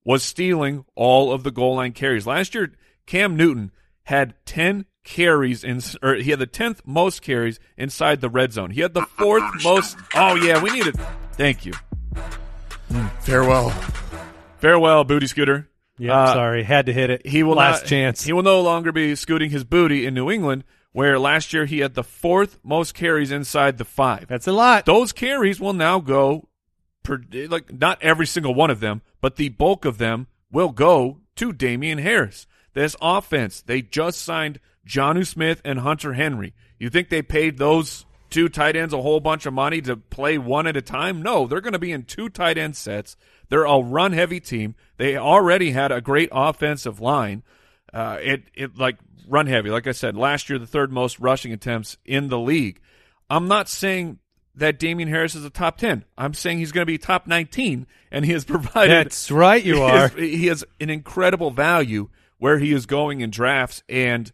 was stealing all of the goal line carries. Last year, Cam Newton had 10 carries, or he had the 10th most carries inside the red zone. He had the 4th most. Oh, yeah, we need it. Thank you. Farewell. Farewell, booty scooter. Yeah, sorry. Had to hit it. He will Last chance. He will no longer be scooting his booty in New England, where last year he had the 4th most carries inside the 5. That's a lot. Those carries will now go, not every single one of them, but the bulk of them will go to Damian Harris. This offense, they just signed Jonnu Smith and Hunter Henry. You think they paid those 2 tight ends a whole bunch of money to play one at a time? No, they're going to be in 2 tight end sets. They're a run-heavy team. They already had a great offensive line. Run-heavy. Like I said, last year the 3rd most rushing attempts in the league. I'm not saying that Damian Harris is a top 10. I'm saying he's going to be top 19, and he has provided. That's right, you are. He has an incredible value where he is going in drafts, and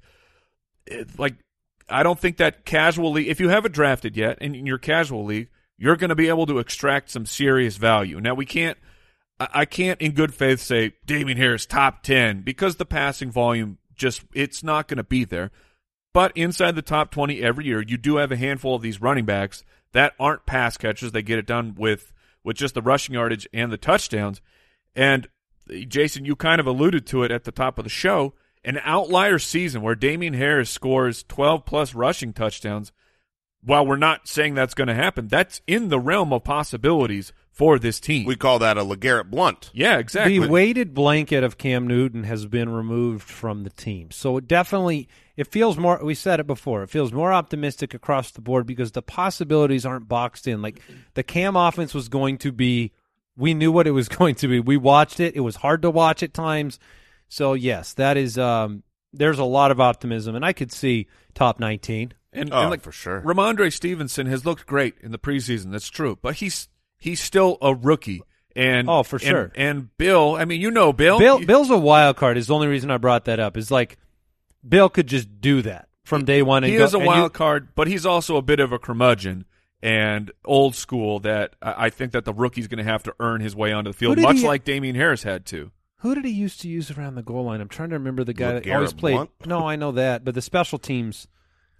I don't think that casual league, if you haven't drafted yet in your casual league, you're going to be able to extract some serious value. Now, I can't in good faith say Damian Harris top 10 because the passing volume it's not going to be there. But inside the top 20 every year, you do have a handful of these running backs that aren't pass catchers. They get it done with just the rushing yardage and the touchdowns. And Jason, you kind of alluded to it at the top of the show, an outlier season where Damian Harris scores 12-plus rushing touchdowns. While we're not saying that's going to happen, that's in the realm of possibilities for this team. We call that a LeGarrette Blount. Yeah, exactly. The weighted blanket of Cam Newton has been removed from the team. So it feels more, we said it before, it feels more optimistic across the board because the possibilities aren't boxed in. Like the Cam offense was going to be, we knew what it was going to be. We watched it. It was hard to watch at times. So, yes, that is there's a lot of optimism, and I could see top 19. And for sure. Ramondre Stevenson has looked great in the preseason. That's true. But he's still a rookie. And for sure. And Bill, I mean, Bill. Bill's a wild card is the only reason I brought that up. Is like Bill could just do that from day one. He is a wild card, but he's also a bit of a curmudgeon and old school that I think that the rookie's going to have to earn his way onto the field, much like Damian Harris had to. Who did he used to use around the goal line? I'm trying to remember the guy that always LeGarrette played. Blount? No, I know that, but the special teams.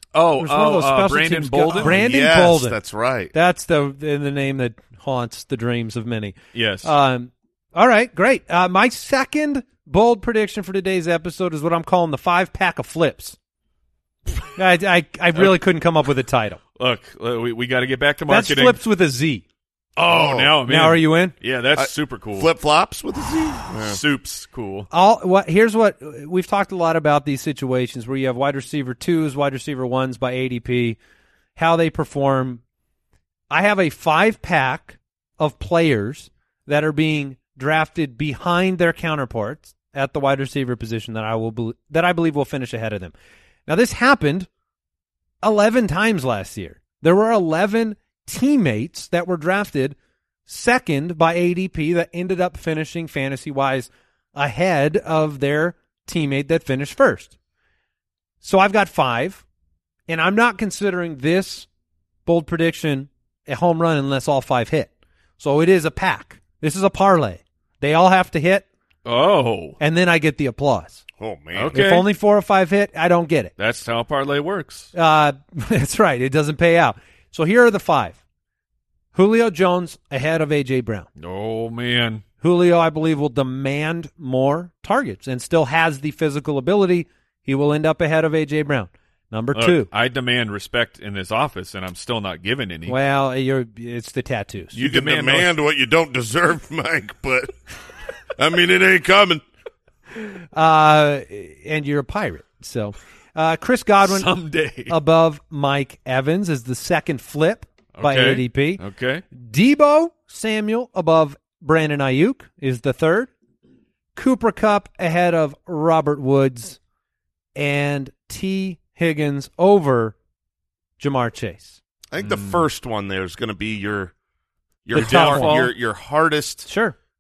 Brandon Bolden? Brandon yes, Bolden. That's right. That's the name that haunts the dreams of many. Yes. All right, great. My second bold prediction for today's episode is what I'm calling the 5-pack of flips. I really couldn't come up with a title. Look, we got to get back to marketing. That's flips with a Z. Oh, now are you in? Yeah, that's super cool. Flip-flops with a Z? Yeah. Soup's cool. Here's what we've talked a lot about these situations where you have wide receiver 2s, wide receiver 1s by ADP, how they perform. I have a 5-pack of players that are being drafted behind their counterparts at the wide receiver position that I believe will finish ahead of them. Now, this happened 11 times last year. There were 11 teammates that were drafted second by ADP that ended up finishing fantasy-wise ahead of their teammate that finished first. So I've got 5, and I'm not considering this bold prediction a home run unless all 5 hit. So it is a pack. This is a parlay. They all have to hit. Oh. And then I get the applause. Oh, man. Okay. If only 4 or 5 hit, I don't get it. That's how a parlay works. That's right. It doesn't pay out. So here are the 5. Julio Jones ahead of A.J. Brown. Oh, man. Julio, I believe, will demand more targets and still has the physical ability. He will end up ahead of A.J. Brown. Number 2. I demand respect in this office, and I'm still not giving any. Well, it's the tattoos. You can demand what you don't deserve, Mike, but, I mean, it ain't coming. And you're a pirate. So Chris Godwin someday above Mike Evans is the second flip by ADP. Okay. Deebo Samuel above Brandon Ayuk is the third. Cooper Kupp ahead of Robert Woods. And T. Higgins over Jamar Chase. I think the first one there is going to be your hardest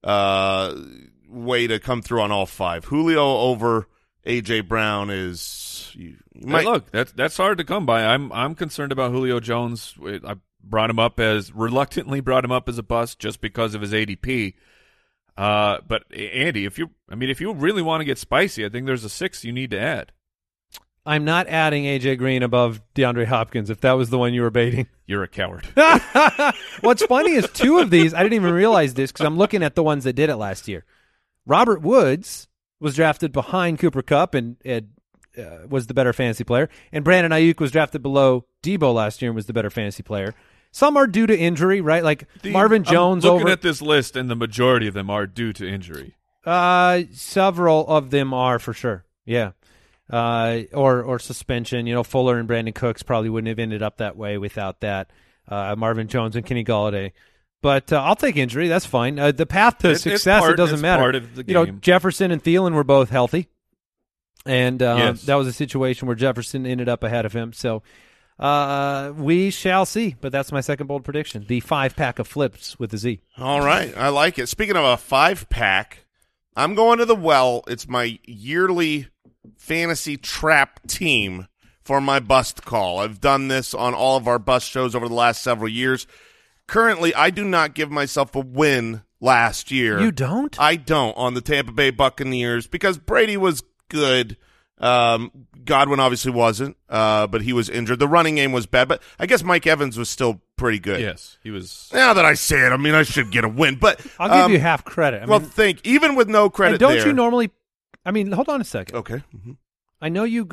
way to come through on all 5. Julio over A.J. Brown is look, that's hard to come by. I'm concerned about Julio Jones. I reluctantly brought him up as a bust just because of his ADP. But Andy, if you really want to get spicy, I think there's a 6 you need to add. I'm not adding A.J. Green above DeAndre Hopkins, if that was the one you were baiting. You're a coward. What's funny is 2 of these, I didn't even realize this because I'm looking at the ones that did it last year. Robert Woods was drafted behind Cooper Kupp and was the better fantasy player, and Brandon Ayuk was drafted below Debo last year and was the better fantasy player. Some are due to injury, right? Like Marvin Jones. I'm looking at this list, and the majority of them are due to injury. Several of them are for sure. Yeah. Or suspension. Fuller and Brandon Cooks probably wouldn't have ended up that way without that. Marvin Jones and Kenny Golladay. But I'll take injury. That's fine. The path to success, it doesn't matter. Part of the game. Jefferson and Thielen were both healthy. And yes. That was a situation where Jefferson ended up ahead of him. So we shall see. But that's my second bold prediction. The 5-pack of flips with the Z. All right. I like it. Speaking of a 5-pack, I'm going to the well. It's my yearly fantasy trap team for my bust call. I've done this on all of our bust shows over the last several years. Currently, I do not give myself a win last year. You don't? I don't on the Tampa Bay Buccaneers because Brady was good. Godwin obviously wasn't, but he was injured. The running game was bad, but I guess Mike Evans was still pretty good. Yes, he was. Now that I say it, I should get a win. But I'll give you half credit. Even with no credit don't there. you normally – hold on a second. Okay. Mm-hmm. I know you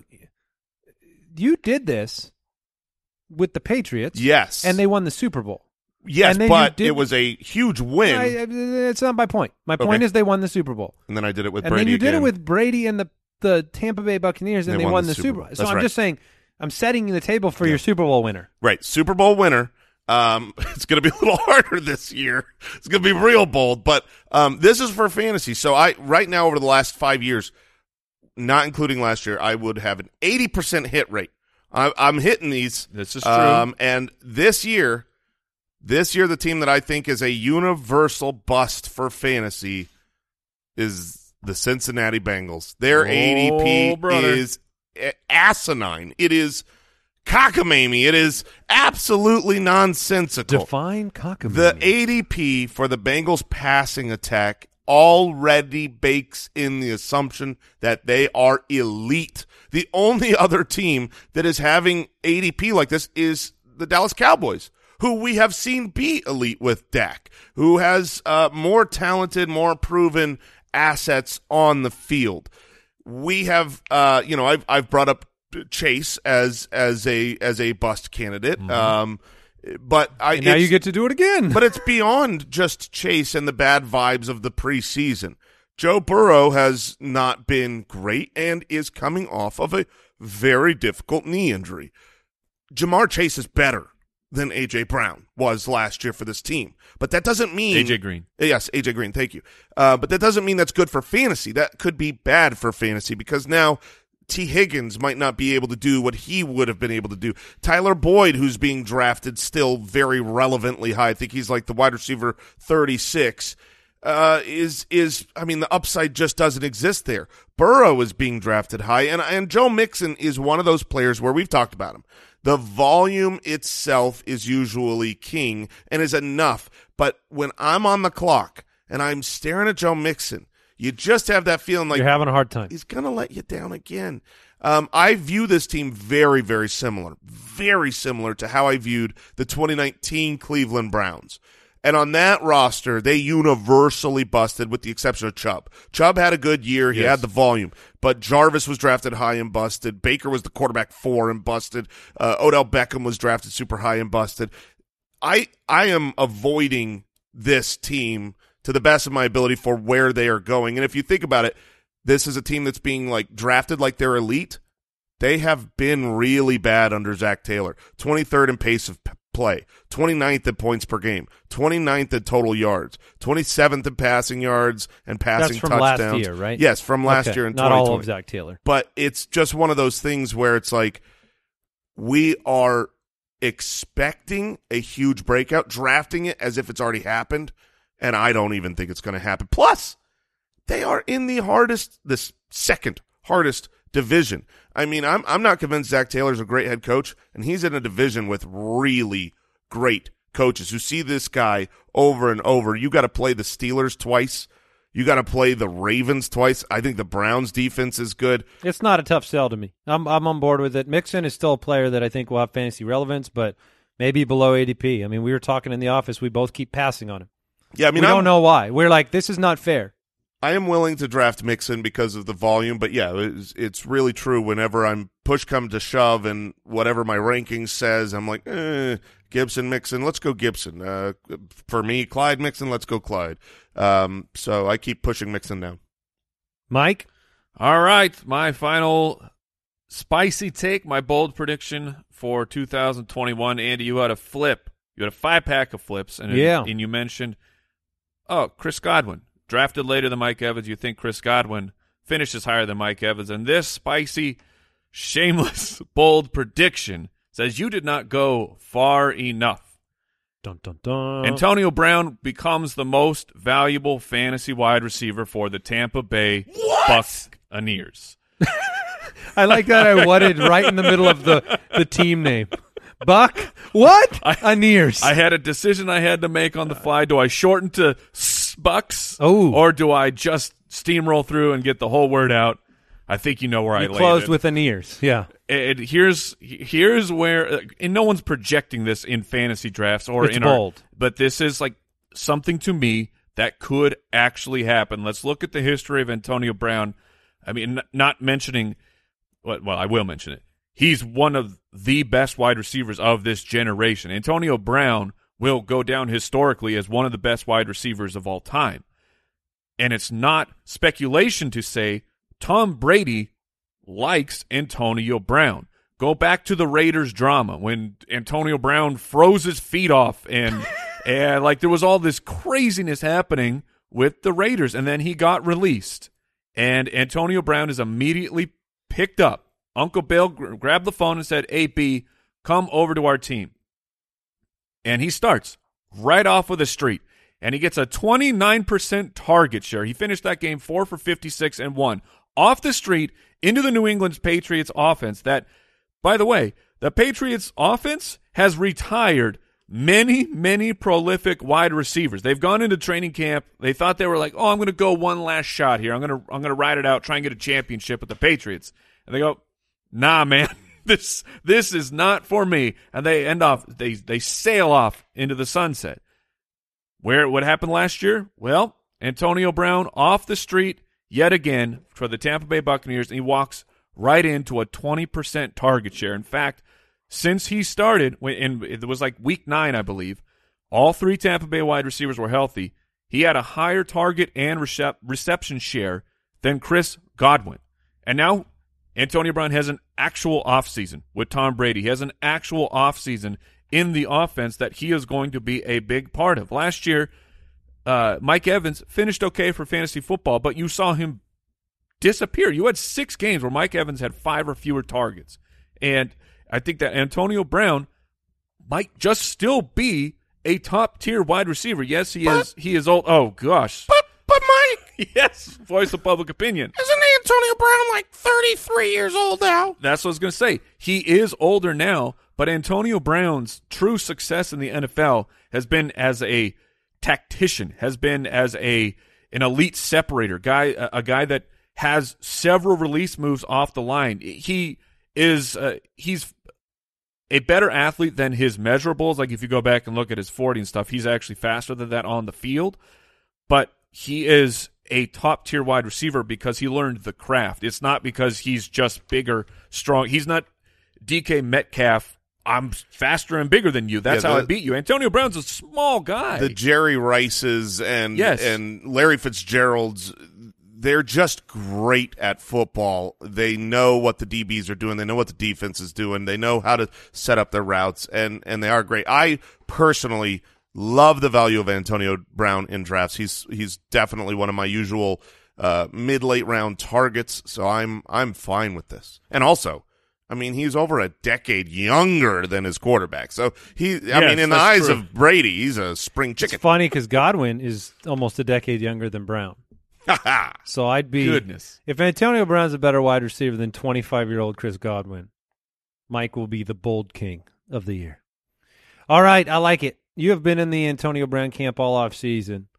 did this with the Patriots. Yes. And they won the Super Bowl. Yes, but it was a huge win. It's not my point. My point is they won the Super Bowl. And then I did it with Brady. Brady And then you again. did it with Brady and the Tampa Bay Buccaneers, and they won the Super Bowl. So I'm just saying, I'm setting the table for your Super Bowl winner. Right, Super Bowl winner. It's going to be a little harder this year. It's going to be real bold, but this is for fantasy. So right now over the last 5 years, not including last year, I would have an 80% hit rate. I'm hitting these. This is true. And this year, the team that I think is a universal bust for fantasy is the Cincinnati Bengals. Their ADP is asinine. It is cockamamie. It is absolutely nonsensical. Define cockamamie. The ADP for the Bengals passing attack already bakes in the assumption that they are elite. The only other team that is having ADP like this is the Dallas Cowboys, who we have seen be elite with Dak, who has more talented, more proven assets on the field. We have, I've brought up Chase as a bust candidate. Mm-hmm. But now you get to do it again. But it's beyond just Chase and the bad vibes of the preseason. Joe Burrow has not been great and is coming off of a very difficult knee injury. Jamar Chase is better than A.J. Brown was last year for this team. But that doesn't mean – A.J. Green. Yes, A.J. Green, thank you. But that doesn't mean that's good for fantasy. That could be bad for fantasy because now – T. Higgins might not be able to do what he would have been able to do. Tyler Boyd, who's being drafted still very relevantly high, I think he's like the wide receiver 36, the upside just doesn't exist there. Burrow is being drafted high, and Joe Mixon is one of those players where we've talked about him. The volume itself is usually king and is enough, but when I'm on the clock and I'm staring at Joe Mixon, you just have that feeling like you're having a hard time. He's going to let you down again. I view this team very, very similar to how I viewed the 2019 Cleveland Browns. And on that roster, they universally busted with the exception of Chubb. Chubb had a good year. He had the volume. But Jarvis was drafted high and busted. Baker was the quarterback 4 and busted. Odell Beckham was drafted super high and busted. I am avoiding this team to the best of my ability for where they are going. And if you think about it, this is a team that's being drafted like they're elite. They have been really bad under Zach Taylor. 23rd in pace of play, 29th in points per game, 29th in total yards, 27th in passing yards and passing touchdowns. That's from last year, right? Yes, from last year in 2020. Not all of Zach Taylor. But it's just one of those things where it's like we are expecting a huge breakout, drafting it as if it's already happened, and I don't even think it's going to happen. Plus, they are in the second hardest division. I mean, I'm not convinced Zach Taylor's a great head coach, and he's in a division with really great coaches who see this guy over and over. You got to play the Steelers twice. You got to play the Ravens twice. I think the Browns defense is good. It's not a tough sell to me. I'm on board with it. Mixon is still a player that I think will have fantasy relevance, but maybe below ADP. I mean, we were talking in the office. We both keep passing on him. Yeah, I mean, we don't know why. We're like, this is not fair. I am willing to draft Mixon because of the volume, but yeah, it's really true. Whenever I'm push come to shove and whatever my ranking says, I'm like, Gibson, Mixon, let's go Gibson. For me, Clyde, Mixon, let's go Clyde. So I keep pushing Mixon down. Mike? All right, my final spicy take, my bold prediction for 2021. Andy, you had a flip. You had a 5-pack of flips, and you mentioned, Chris Godwin. Drafted later than Mike Evans, you think Chris Godwin finishes higher than Mike Evans. And this spicy, shameless, bold prediction says you did not go far enough. Dun, dun, dun. Antonio Brown becomes the most valuable fantasy wide receiver for the Tampa Bay Buccaneers. I like that I wutted right in the middle of the team name. Buck? What? Aneers. I had a decision I had to make on the fly. Do I shorten to Bucks? Oh. Or do I just steamroll through and get the whole word out? I think you know where I landed. Closed with Aneers. Yeah. Here's where, and no one's projecting this in fantasy drafts or it's bold. But this is like something to me that could actually happen. Let's look at the history of Antonio Brown. I mean, not mentioning, well, I will mention it. He's one of the best wide receivers of this generation. Antonio Brown will go down historically as one of the best wide receivers of all time. And it's not speculation to say Tom Brady likes Antonio Brown. Go back to the Raiders drama when Antonio Brown froze his feet off and like there was all this craziness happening with the Raiders, and then he got released. And Antonio Brown is immediately picked up. Uncle Bill grabbed the phone and said, "Hey, B, come over to our team." And he starts right off with a street, and he gets a 29% target share. He finished that game 4 for 56 and 1. Off the street into the New England Patriots offense that, by the way, the Patriots offense has retired many, many prolific wide receivers. They've gone into training camp. They thought they were like, I'm going to go one last shot here. I'm going to ride it out, try and get a championship with the Patriots. And they go, nah, man, this is not for me. And they they sail off into the sunset. What happened last year? Well, Antonio Brown off the street yet again for the Tampa Bay Buccaneers, and he walks right into a 20% target share. In fact, since he started, and it was like week 9, I believe, all 3 Tampa Bay wide receivers were healthy. He had a higher target and reception share than Chris Godwin. And now Antonio Brown has an actual offseason with Tom Brady. He has an actual offseason in the offense that he is going to be a big part of. Last year, Mike Evans finished okay for fantasy football, but you saw him disappear. You had 6 games where Mike Evans had 5 or fewer targets. And I think that Antonio Brown might just still be a top-tier wide receiver. Yes, he is old. Oh, gosh. But Mike. Yes, voice of public opinion. Isn't Antonio Brown like 33 years old now? That's what I was going to say. He is older now, but Antonio Brown's true success in the NFL has been as a tactician, has been as an elite separator, a guy that has several release moves off the line. He's a better athlete than his measurables. Like if you go back and look at his 40 and stuff, he's actually faster than that on the field. But he is a top-tier wide receiver because he learned the craft. It's not because he's just bigger, strong. He's not DK Metcalf. I'm faster and bigger than you. That's how I beat you. Antonio Brown's a small guy. The Jerry Rices and Larry Fitzgeralds, they're just great at football. They know what the DBs are doing. They know what the defense is doing. They know how to set up their routes, and they are great. I personally love the value of Antonio Brown in drafts. He's definitely one of my usual mid-late round targets, so I'm fine with this. And also, I mean, he's over a decade younger than his quarterback. So in the eyes of Brady, he's a spring chicken. It's funny because Godwin is almost a decade younger than Brown. So I'd be if Antonio Brown's a better wide receiver than 25-year-old Chris Godwin, Mike will be the bold king of the year. All right, I like it. You have been in the Antonio Brown camp all off season,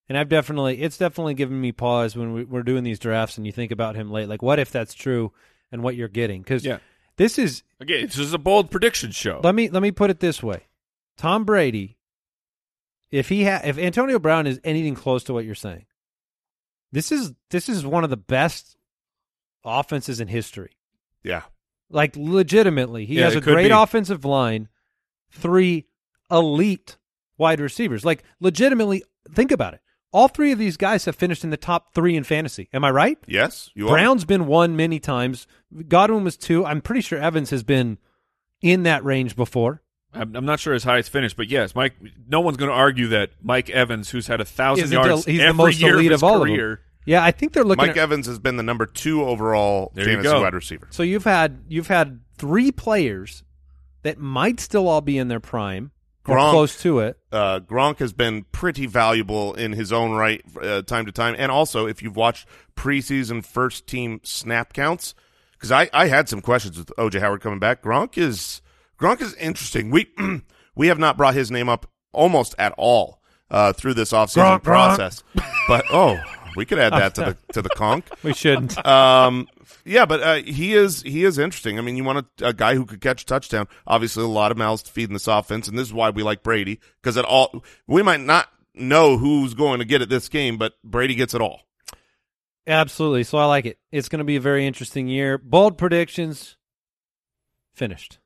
And it's definitely given me pause when we're doing these drafts and you think about him late. Like, what if that's true and what you're getting? Because this is a bold prediction show. Let me put it this way: Tom Brady, if Antonio Brown is anything close to what you're saying, this is one of the best offenses in history. Yeah, like legitimately, he has a great offensive line, 3 elite wide receivers. Like legitimately, think about it. All 3 of these guys have finished in the top 3 in fantasy. Am I right? Yes, you are. Brown's been 1 many times. Godwin was 2. I'm pretty sure Evans has been in that range before. I'm not sure as high as finished, but yes, Mike. No one's going to argue that Mike Evans, who's had 1,000 yards he's every the most year elite of his all career. Of them. Yeah, I think they're looking. Mike Evans has been the number 2 overall fantasy wide receiver. So you've had 3 players that might still all be in their prime. Gronk, close to it. Gronk has been pretty valuable in his own right time to time. And also, if you've watched preseason first-team snap counts, because I had some questions with O.J. Howard coming back. Gronk is interesting. We have not brought his name up almost at all through this offseason process. But, we could add that to the conch. We shouldn't. But he is interesting. I mean, you want a guy who could catch a touchdown. Obviously, a lot of mouths to feed in this offense, and this is why we like Brady, because we might not know who's going to get it this game, but Brady gets it all. Absolutely. So I like it. It's going to be a very interesting year. Bold predictions finished.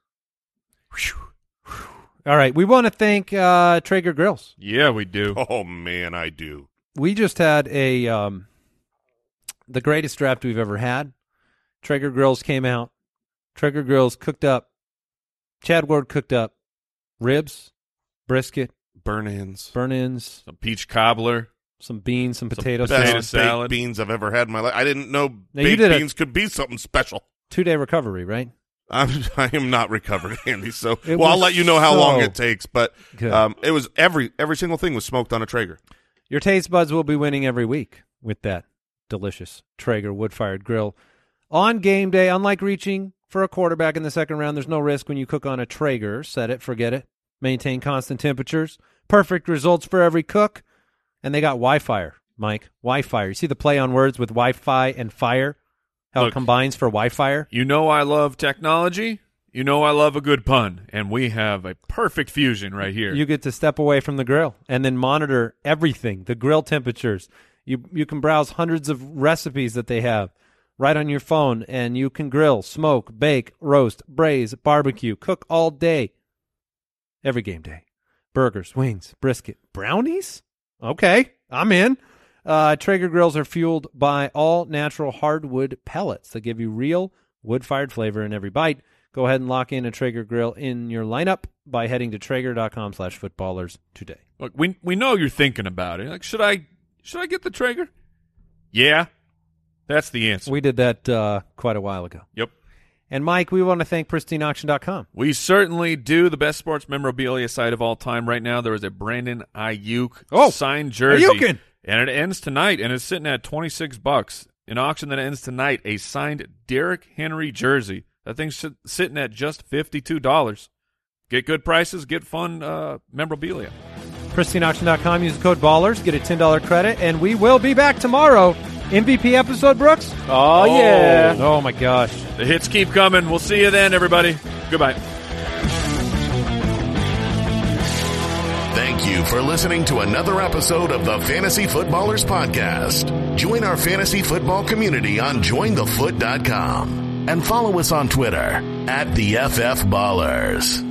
All right. We want to thank Traeger Grills. Yeah, we do. Oh, man, I do. We just had the greatest draft we've ever had. Traeger Grills came out. Traeger Grills cooked up. Chad Ward cooked up ribs, brisket, burn-ins, some peach cobbler, some beans, some potato best salad. Baked beans I've ever had in my life. I didn't know baked beans could be something special. 2-day recovery, right? I am not recovered, Andy. So I'll let you know how long it takes. But it was every single thing was smoked on a Traeger. Your taste buds will be winning every week with that delicious Traeger wood-fired grill. On game day, unlike reaching for a quarterback in the second round, there's no risk when you cook on a Traeger. Set it, forget it. Maintain constant temperatures. Perfect results for every cook. And they got Wi-Fi, Mike. Wi-Fi. You see the play on words with Wi-Fi and fire? How it combines for Wi-Fi? You know I love technology. You know I love a good pun. And we have a perfect fusion right here. You get to step away from the grill and then monitor everything, the grill temperatures. You can browse hundreds of recipes that they have right on your phone, and you can grill, smoke, bake, roast, braise, barbecue, cook all day. Every game day. Burgers, wings, brisket, brownies? Okay, I'm in. Traeger grills are fueled by all-natural hardwood pellets that give you real wood-fired flavor in every bite. Go ahead and lock in a Traeger grill in your lineup by heading to Traeger.com/footballers today. Look, we know you're thinking about it. Like, should I get the Traeger? Yeah, that's the answer. We did that quite a while ago. Yep. And, Mike, we want to thank PristineAuction.com. We certainly do. The best sports memorabilia site of all time right now. There is a Brandon Ayuk signed jersey. Ayukin'. And it ends tonight, and it's sitting at $26. An auction that ends tonight, a signed Derrick Henry jersey. That thing's sitting at just $52. Get good prices, get fun memorabilia. PristineAuction.com. Use the code BALLERS. Get a $10 credit, and we will be back tomorrow. MVP episode, Brooks? Oh, yeah. Oh, my gosh. The hits keep coming. We'll see you then, everybody. Goodbye. Thank you for listening to another episode of the Fantasy Footballers Podcast. Join our fantasy football community on jointhefoot.com and follow us on Twitter @TheFFBallers.